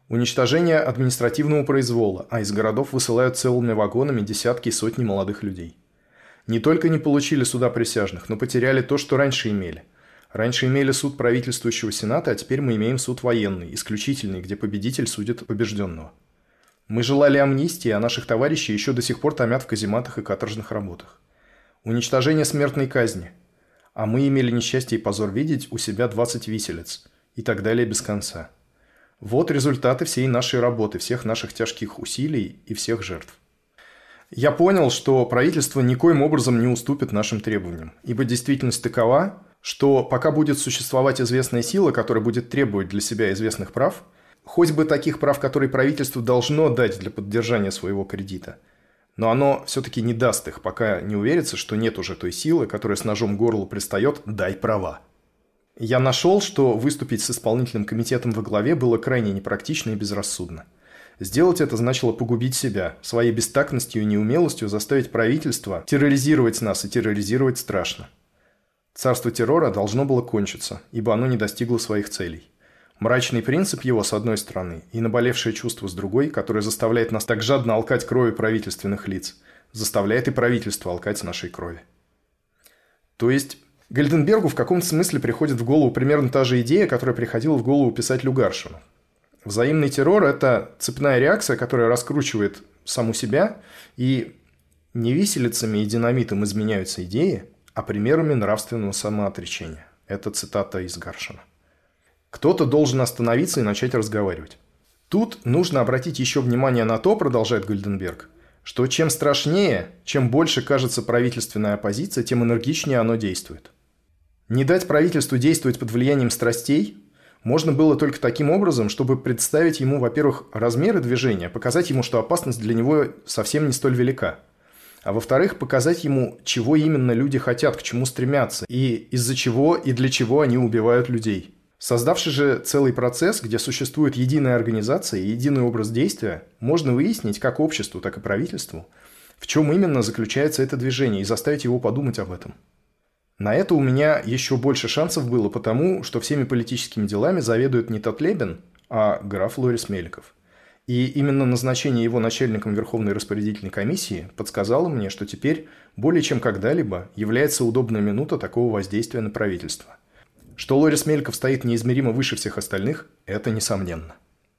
Уничтожение административного произвола, а из городов высылают целыми вагонами десятки и сотни молодых людей. Не только не получили суда присяжных, но потеряли то, что раньше имели. Раньше имели суд правительствующего сената, а теперь мы имеем суд военный, исключительный, где победитель судит побежденного. Мы желали амнистии, а наших товарищей еще до сих пор томят в казематах и каторжных работах. Уничтожение смертной казни. А мы имели несчастье и позор видеть у себя двадцать виселиц. И так далее без конца. Вот результаты всей нашей работы, всех наших тяжких усилий и всех жертв. Я понял, что правительство никоим образом не уступит нашим требованиям, ибо действительность такова, что пока будет существовать известная сила, которая будет требовать для себя известных прав, хоть бы таких прав, которые правительство должно дать для поддержания своего кредита, но оно все-таки не даст их, пока не уверится, что нет уже той силы, которая с ножом к горлу пристает «дай права». Я нашел, что выступить с исполнительным комитетом во главе было крайне непрактично и безрассудно. Сделать это значило погубить себя, своей бестактностью и неумелостью заставить правительство терроризировать нас, и терроризировать страшно. Царство террора должно было кончиться, ибо оно не достигло своих целей. Мрачный принцип его, с одной стороны, и наболевшее чувство, с другой, которое заставляет нас так жадно алкать крови правительственных лиц, заставляет и правительство алкать нашей крови. То есть Гальденбергу в каком-то смысле приходит в голову примерно та же идея, которая приходила в голову писателю Гаршину. Взаимный террор – это цепная реакция, которая раскручивает саму себя, и не виселицами и динамитом изменяются идеи, а примерами нравственного самоотречения. Это цитата из Гаршина. Кто-то должен остановиться и начать разговаривать. Тут нужно обратить еще внимание на то, продолжает Гальденберг, что чем страшнее, чем больше кажется правительственная оппозиция, тем энергичнее оно действует. Не дать правительству действовать под влиянием страстей можно было только таким образом, чтобы представить ему, во-первых, размеры движения, показать ему, что опасность для него совсем не столь велика, а во-вторых, показать ему, чего именно люди хотят, к чему стремятся, и из-за чего и для чего они убивают людей. Создавший же целый процесс, где существует единая организация и единый образ действия, можно выяснить как обществу, так и правительству, в чем именно заключается это движение, и заставить его подумать об этом. На это у меня еще больше шансов было, потому что всеми политическими делами заведует не Татлебен, а граф Лорис Меликов. И именно назначение его начальником Верховной распорядительной комиссии подсказало мне, что теперь более чем когда-либо является удобная минута такого воздействия на правительство. Что Лорис Меликов стоит неизмеримо выше всех остальных, это несомненно.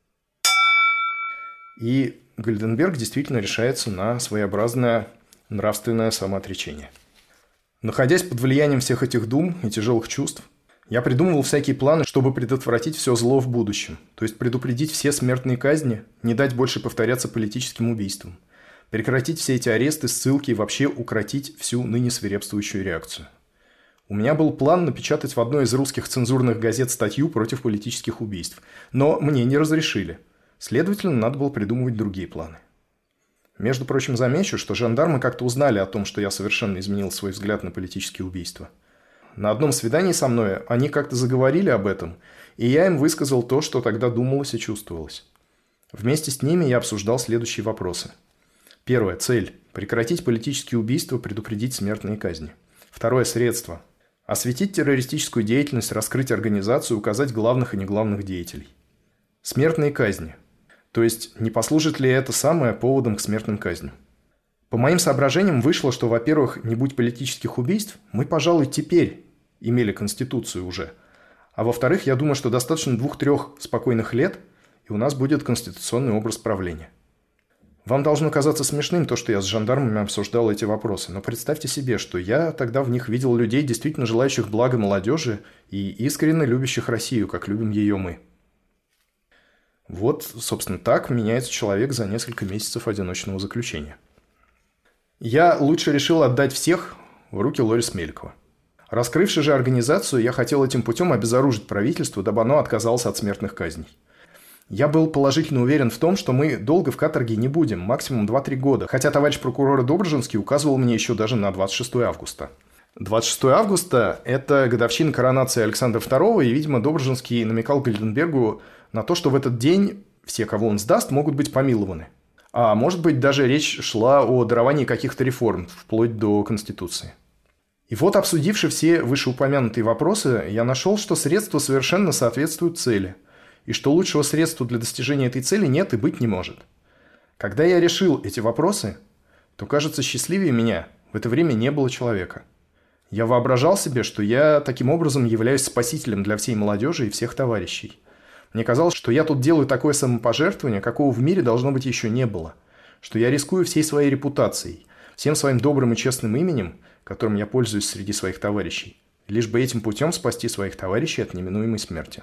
И Гальденберг действительно решается на своеобразное нравственное самоотречение. Находясь под влиянием всех этих дум и тяжелых чувств, я придумывал всякие планы, чтобы предотвратить все зло в будущем, то есть предупредить все смертные казни, не дать больше повторяться политическим убийствам, прекратить все эти аресты, ссылки и вообще укротить всю ныне свирепствующую реакцию. У меня был план напечатать в одной из русских цензурных газет статью против политических убийств, но мне не разрешили. Следовательно, надо было придумывать другие планы. Между прочим, замечу, что жандармы как-то узнали о том, что я совершенно изменил свой взгляд на политические убийства. На одном свидании со мной они как-то заговорили об этом, и я им высказал то, что тогда думалось и чувствовалось. Вместе с ними я обсуждал следующие вопросы. Первое. Цель. Прекратить политические убийства, предупредить смертные казни. Второе. Средство. Осветить террористическую деятельность, раскрыть организацию, указать главных и неглавных деятелей. Смертные казни. То есть, не послужит ли это самое поводом к смертным казням? По моим соображениям вышло, что, во-первых, не будь политических убийств, мы, пожалуй, теперь имели Конституцию уже. А во-вторых, я думаю, что достаточно двух-трех спокойных лет, и у нас будет конституционный образ правления. Вам должно казаться смешным то, что я с жандармами обсуждал эти вопросы, но представьте себе, что я тогда в них видел людей, действительно желающих блага молодежи и искренне любящих Россию, как любим ее мы. Вот, собственно, так меняется человек за несколько месяцев одиночного заключения. Я лучше решил отдать всех в руки Лорис Меликова. Раскрывши же организацию, я хотел этим путем обезоружить правительство, дабы оно отказалось от смертных казней. Я был положительно уверен в том, что мы долго в каторге не будем, максимум два-три года, хотя товарищ прокурор Доброжинский указывал мне еще даже на двадцать шестое августа. двадцать шестое августа – это годовщина коронации Александра второго, и, видимо, Доброжинский намекал Гальденбергу на то, что в этот день все, кого он сдаст, могут быть помилованы. А может быть, даже речь шла о даровании каких-то реформ, вплоть до Конституции. И вот, обсудивши все вышеупомянутые вопросы, я нашел, что средства совершенно соответствуют цели. и что лучшего средства для достижения этой цели нет и быть не может. Когда я решил эти вопросы, то, кажется, счастливее меня в это время не было человека. Я воображал себе, что я таким образом являюсь спасителем для всей молодежи и всех товарищей. Мне казалось, что я тут делаю такое самопожертвование, какого в мире должно быть еще не было, что я рискую всей своей репутацией, всем своим добрым и честным именем, которым я пользуюсь среди своих товарищей, лишь бы этим путем спасти своих товарищей от неминуемой смерти.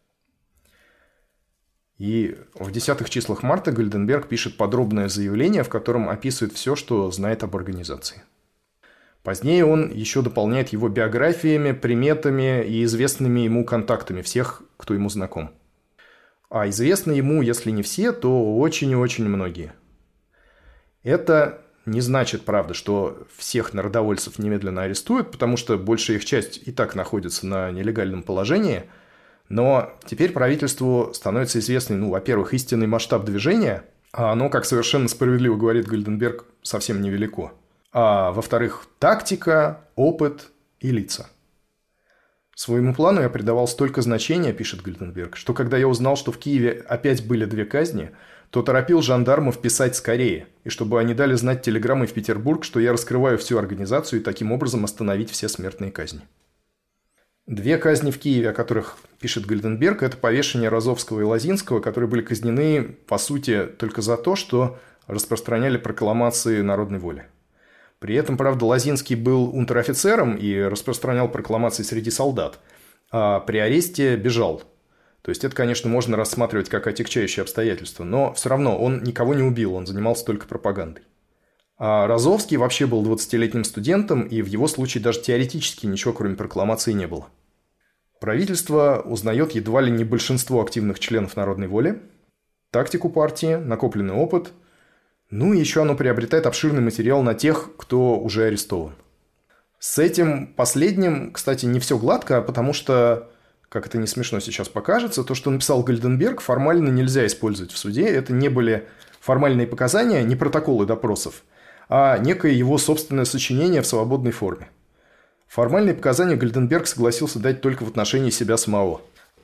И в десятых числах марта Гольденберг пишет подробное заявление, в котором описывает все, что знает об организации. Позднее он еще дополняет его биографиями, приметами и известными ему контактами всех, кто ему знаком. А известны ему, если не все, то очень и очень многие. Это не значит, правда, что всех народовольцев немедленно арестуют, потому что большая их часть и так находится на нелегальном положении. Но теперь правительству становится известный, ну, во-первых, истинный масштаб движения, а оно, как совершенно справедливо говорит Гольденберг, совсем невелико. А во-вторых, тактика, опыт и лица. Своему плану я придавал столько значения, пишет Гольденберг, что когда я узнал, что в Киеве опять были две казни, то торопил жандармов писать скорее, и чтобы они дали знать телеграммой в Петербург, что я раскрываю всю организацию и таким образом остановить все смертные казни. Две казни в Киеве, о которых пишет Гольденберг, это повешение Розовского и Лозинского, которые были казнены, по сути, только за то, что распространяли прокламации народной воли. При этом, правда, Лозинский был унтер-офицером и распространял прокламации среди солдат, а при аресте бежал. То есть это, конечно, можно рассматривать как отягчающее обстоятельство, но все равно он никого не убил, он занимался только пропагандой. А Розовский вообще был двадцатилетним студентом, и в его случае даже теоретически ничего, кроме прокламации, не было. Правительство узнает едва ли не большинство активных членов народной воли, тактику партии, накопленный опыт, ну и еще оно приобретает обширный материал на тех, кто уже арестован. С этим последним, кстати, не все гладко, потому что, как это не смешно сейчас покажется, то, что написал Гольденберг, формально нельзя использовать в суде. Это не были формальные показания, не протоколы допросов, а некое его собственное сочинение в свободной форме. Формальные показания Гольденберг согласился дать только в отношении себя самого.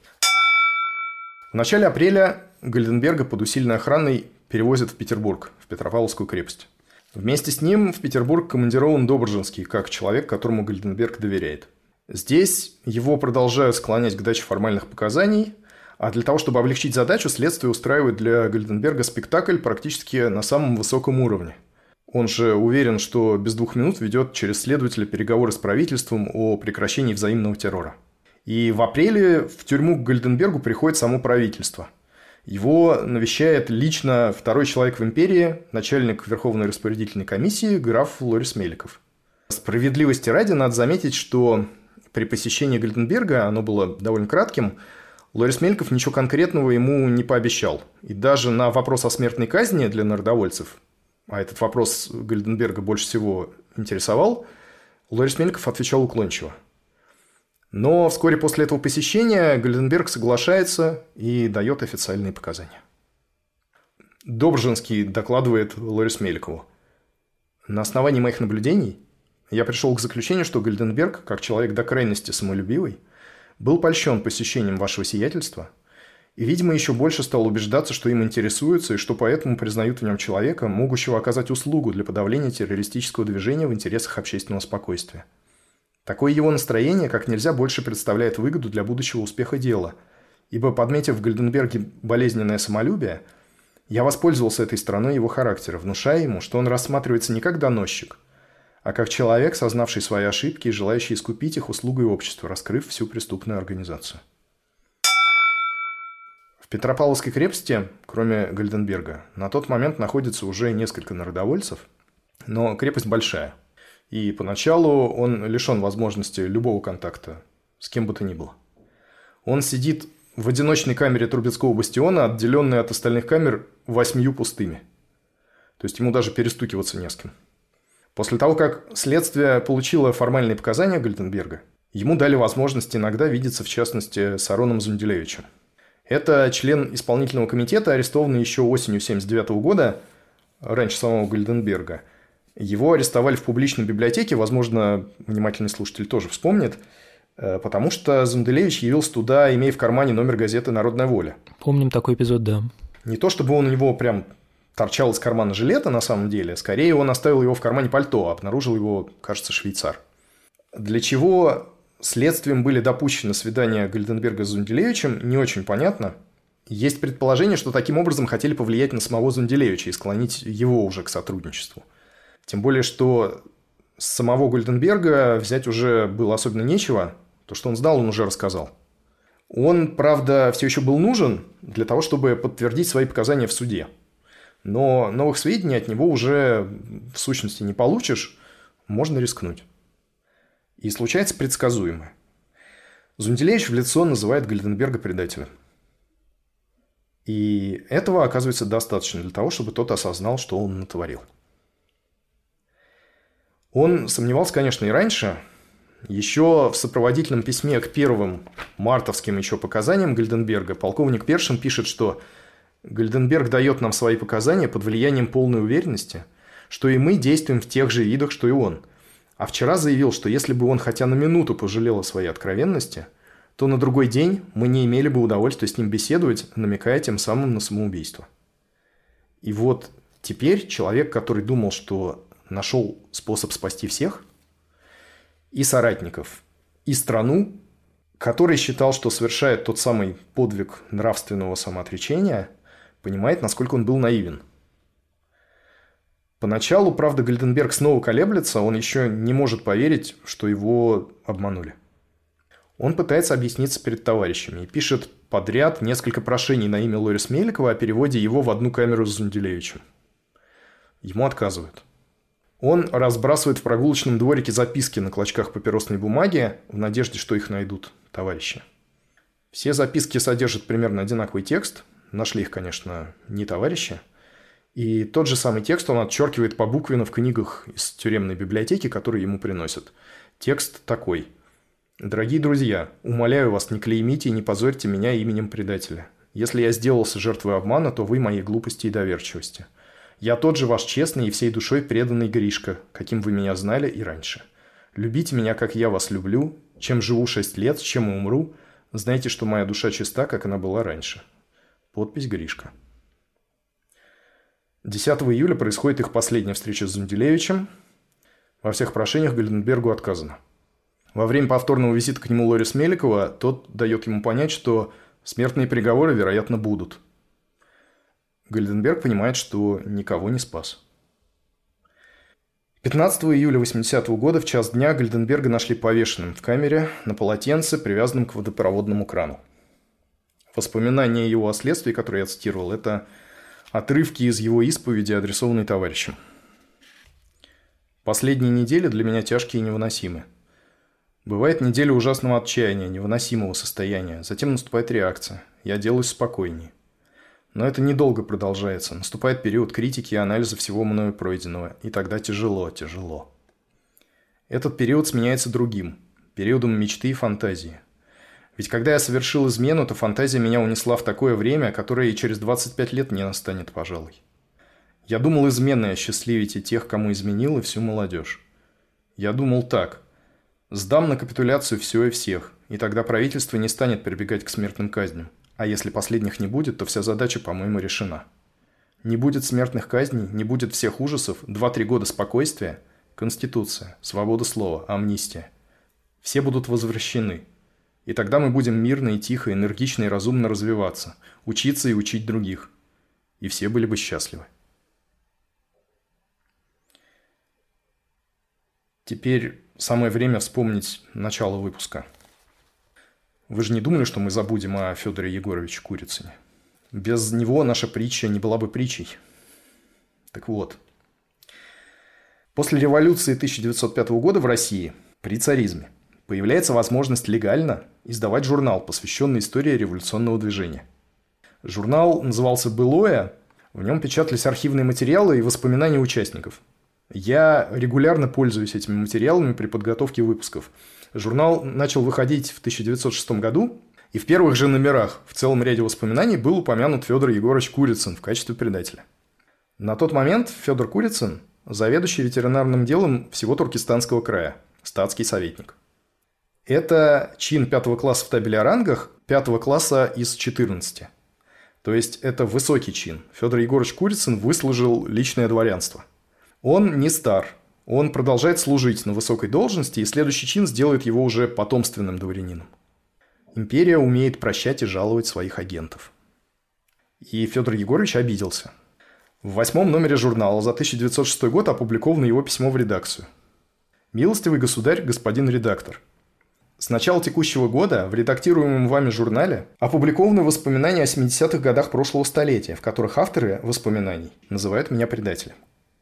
В начале апреля Гольденберга под усиленной охраной перевозят в Петербург, в Петропавловскую крепость. Вместе с ним в Петербург командирован Добржинский, как человек, которому Гольденберг доверяет. Здесь его продолжают склонять к даче формальных показаний, а для того, чтобы облегчить задачу, следствие устраивает для Гольденберга спектакль практически на самом высоком уровне. Он же уверен, что без двух минут ведет через следователя переговоры с правительством о прекращении взаимного террора. И в апреле в тюрьму к Гольденбергу приходит само правительство. Его навещает лично второй человек в империи, начальник Верховной распорядительной комиссии, граф Лорис Меликов. Справедливости ради надо заметить, что при посещении Гольденберга, оно было довольно кратким, Лорис Меликов ничего конкретного ему не пообещал. И даже на вопрос о смертной казни для народовольцев, а этот вопрос Гольденберга больше всего интересовал, Лорис Меликов отвечал уклончиво. Но вскоре после этого посещения Гольденберг соглашается и дает официальные показания. Добржинский докладывает Лорис Меликову: на основании моих наблюдений я пришел к заключению, что Гольденберг, как человек до крайности самолюбивый, был польщен посещением вашего сиятельства и, видимо, еще больше стал убеждаться, что им интересуются и что поэтому признают в нем человека, могущего оказать услугу для подавления террористического движения в интересах общественного спокойствия. Такое его настроение как нельзя больше представляет выгоду для будущего успеха дела, ибо, подметив в Гольденберге болезненное самолюбие, я воспользовался этой стороной его характера, внушая ему, что он рассматривается не как доносчик, а как человек, сознавший свои ошибки и желающий искупить их услугой обществу, раскрыв всю преступную организацию. В Петропавловской крепости, кроме Гольденберга, на тот момент находится уже несколько народовольцев, но крепость большая. И поначалу он лишен возможности любого контакта с кем бы то ни было. Он сидит в одиночной камере Трубецкого бастиона, отделенной от остальных камер восьмью пустыми. То есть ему даже перестукиваться не с кем. После того, как следствие получило формальные показания Гольденберга, ему дали возможность иногда видеться, в частности, с Ароном Зунделевичем. Это член исполнительного комитета, арестованный еще осенью тысяча девятьсот семьдесят девятого года, раньше самого Гольденберга. Его арестовали в публичной библиотеке, возможно, внимательный слушатель тоже вспомнит. Потому что Зунделевич явился туда, имея в кармане номер газеты «Народная воля». Помним такой эпизод, да. Не то, чтобы он у него прям торчал из кармана жилета на самом деле, скорее он оставил его в кармане пальто, а обнаружил его, кажется, швейцар. Для чего следствием были допущены свидания Гольденберга с Зунделевичем, не очень понятно. Есть предположение, что таким образом хотели повлиять на самого Зунделевича и склонить его уже к сотрудничеству. Тем более, что с самого Гольденберга взять уже было особенно нечего. То, что он знал, он уже рассказал. Он, правда, все еще был нужен для того, чтобы подтвердить свои показания в суде. Но новых сведений от него уже в сущности не получишь, можно рискнуть. И случается предсказуемое. Зунделевич в лицо называет Гольденберга предателем. И этого оказывается достаточно для того, чтобы тот осознал, что он натворил. Он сомневался, конечно, и раньше. Еще в сопроводительном письме к первым мартовским еще показаниям Гольденберга полковник Першин пишет, что Гольденберг дает нам свои показания под влиянием полной уверенности, что и мы действуем в тех же видах, что и он. А вчера заявил, что если бы он хотя на минуту пожалел о своей откровенности, то на другой день мы не имели бы удовольствия с ним беседовать, намекая тем самым на самоубийство. И вот теперь человек, который думал, что нашел способ спасти всех, и соратников, и страну, который считал, что совершает тот самый подвиг нравственного самоотречения, понимает, насколько он был наивен. Поначалу, правда, Гольденберг снова колеблется, он еще не может поверить, что его обманули. Он пытается объясниться перед товарищами и пишет подряд несколько прошений на имя Лорис Меликова о переводе его в одну камеру с Зунделевичем. Ему отказывают. Он разбрасывает в прогулочном дворике записки на клочках папиросной бумаги в надежде, что их найдут товарищи. Все записки содержат примерно одинаковый текст. Нашли их, конечно, не товарищи. И тот же самый текст он отчеркивает побуквенно в книгах из тюремной библиотеки, которые ему приносят. Текст такой. «Дорогие друзья, умоляю вас, не клеймите и не позорьте меня именем предателя. Если я сделался жертвой обмана, то вы моей глупости и доверчивости. Я тот же ваш честный и всей душой преданный Гришка, каким вы меня знали и раньше. Любите меня, как я вас люблю. Чем живу шесть лет, с чем и умру. Знайте, что моя душа чиста, как она была раньше. Подпись Гришка». десятого июля происходит их последняя встреча с Зунделевичем. Во всех прошениях Гольденбергу отказано. Во время повторного визита к нему Лорис Меликова тот дает ему понять, что смертные приговоры, вероятно, будут. Гольденберг понимает, что никого не спас. пятнадцатого июля восьмидесятого года в час дня Гольденберга нашли повешенным в камере на полотенце, привязанном к водопроводному крану. Воспоминания его о следствии, которые я цитировал, это отрывки из его исповеди, адресованные товарищам. «Последние недели для меня тяжкие и невыносимы. Бывает неделя ужасного отчаяния, невыносимого состояния. Затем наступает реакция. Я делаюсь спокойнее. Но это недолго продолжается. Наступает период критики и анализа всего мною пройденного. И тогда тяжело, тяжело. Этот период сменяется другим. Периодом мечты и фантазии. Ведь когда я совершил измену, то фантазия меня унесла в такое время, которое и через двадцать пять лет не настанет, пожалуй. Я думал изменой осчастливить и тех, кому изменил, и всю молодежь. Я думал так. Сдам на капитуляцию все и всех, и тогда правительство не станет прибегать к смертным казням. А если последних не будет, то вся задача, по-моему, решена. Не будет смертных казней, не будет всех ужасов, два-три года спокойствия, Конституция, свобода слова, амнистия. Все будут возвращены. И тогда мы будем мирно и тихо, энергично и разумно развиваться, учиться и учить других. И все были бы счастливы. Теперь самое время вспомнить начало выпуска. Вы же не думали, что мы забудем о Федоре Егоровиче Курицыне? Без него наша притча не была бы притчей. Так вот. После революции тысяча девятьсот пятого года в России, при царизме, появляется возможность легально издавать журнал, посвященный истории революционного движения. Журнал назывался «Былое», в нем печатались архивные материалы и воспоминания участников. Я регулярно пользуюсь этими материалами при подготовке выпусков. Журнал начал выходить в тысяча девятьсот шестом году, и в первых же номерах в целом ряде воспоминаний был упомянут Федор Егорович Курицын в качестве предателя. На тот момент Федор Курицын – заведующий ветеринарным делом всего Туркестанского края, статский советник. Это чин пятого класса в табеле о рангах, пятого класса из четырнадцати. То есть это высокий чин. Федор Егорович Курицын выслужил личное дворянство. Он не стар, он продолжает служить на высокой должности, и следующий чин сделает его уже потомственным дворянином. Империя умеет прощать и жаловать своих агентов. И Федор Егорович обиделся. В восьмом номере журнала за тысяча девятьсот шестой год опубликовано его письмо в редакцию. «Милостивый государь, господин редактор, с начала текущего года в редактируемом вами журнале опубликованы воспоминания о семидесятых годах прошлого столетия, в которых авторы воспоминаний называют меня предателем».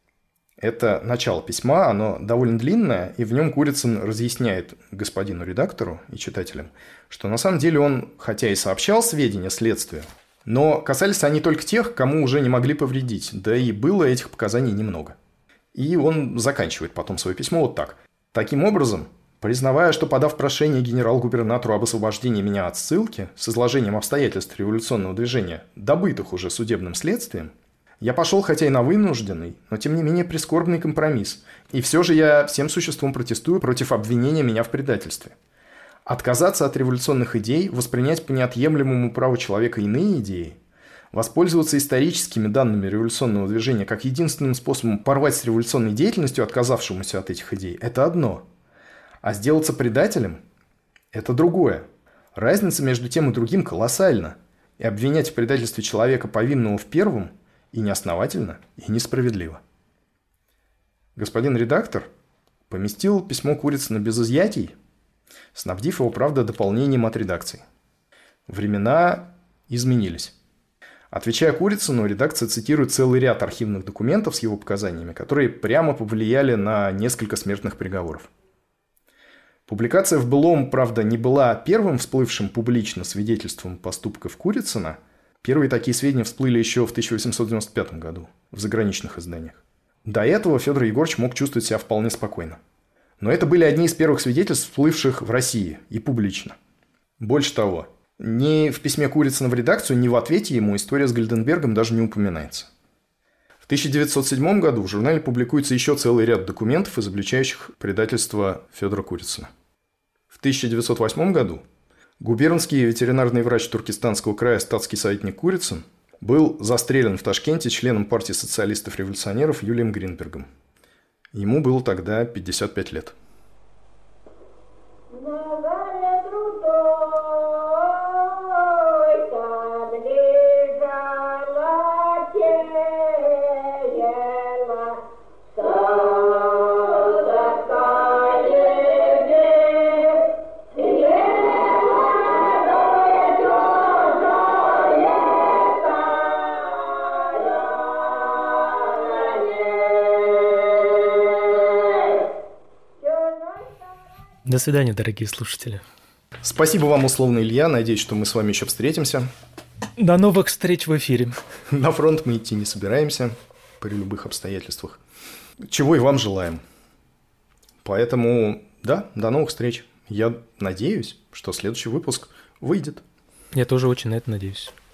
Это начало письма, оно довольно длинное, и в нем Курицын разъясняет господину редактору и читателям, что на самом деле он, хотя и сообщал сведения следствию, но касались они только тех, кому уже не могли повредить, да и было этих показаний немного. И он заканчивает потом свое письмо вот так. «Таким образом, признавая, что подав прошение генерал-губернатору об освобождении меня от ссылки с изложением обстоятельств революционного движения, добытых уже судебным следствием, я пошел, хотя и на вынужденный, но тем не менее прискорбный компромисс, и все же я всем существом протестую против обвинения меня в предательстве. Отказаться от революционных идей, воспринять по неотъемлемому праву человека иные идеи, воспользоваться историческими данными революционного движения как единственным способом порвать с революционной деятельностью, отказавшемуся от этих идей, это одно. А сделаться предателем – это другое. Разница между тем и другим колоссальна, и обвинять в предательстве человека, повинного в первом, и неосновательно, и несправедливо». Господин редактор поместил письмо Курицына без изъятий, снабдив его, правда, дополнением от редакции. Времена изменились. Отвечая Курицыну, редакция цитирует целый ряд архивных документов с его показаниями, которые прямо повлияли на несколько смертных приговоров. Публикация в былом, правда, не была первым всплывшим публично свидетельством поступков Курицына. Первые такие сведения всплыли еще в тысяча восемьсот девяносто пятом году в заграничных изданиях. До этого Федор Егорович мог чувствовать себя вполне спокойно. Но это были одни из первых свидетельств, всплывших в России и публично. Больше того, ни в письме Курицына в редакцию, ни в ответе ему история с Гальденбергом даже не упоминается. В тысяча девятьсот седьмом году в журнале публикуется еще целый ряд документов, изобличающих предательство Федора Курицына. В тысяча девятьсот восьмом году губернский ветеринарный врач Туркестанского края статский советник Курицын был застрелен в Ташкенте членом партии социалистов-революционеров Юлием Гринбергом. Ему было тогда пятьдесят пять лет. До свидания, дорогие слушатели. Спасибо вам, условно, Илья. Надеюсь, что мы с вами еще встретимся. До новых встреч в эфире. На фронт мы идти не собираемся при любых обстоятельствах. Чего и вам желаем. Поэтому, да, до новых встреч. Я надеюсь, что следующий выпуск выйдет. Я тоже очень на это надеюсь.